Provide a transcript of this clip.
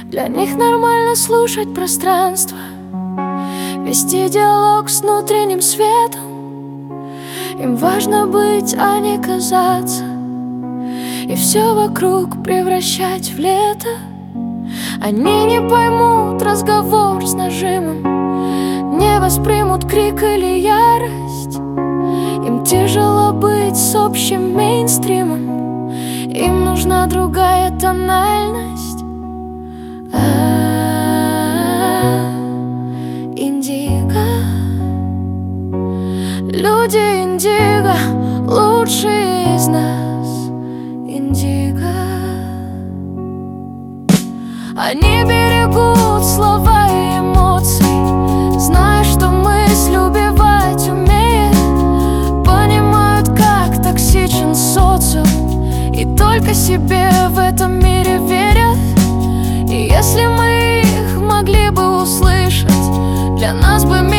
Для них нормально слушать пространство, вести диалог с внутренним светом. Им важно быть, а не казаться, и все вокруг превращать в лето. Они не поймут разговор с нажимом, не воспримут крик или ярость. Им тяжело быть с общим мейнстримом, им нужна другая тональность. Индиго. Люди индиго, лучшие из нас. Индиго. Они берегут слова и эмоции, зная, что мысль убивать умеет. Понимают, как токсичен социум, и только себе в этом мире верят. И если мы их могли бы услышать, для нас бы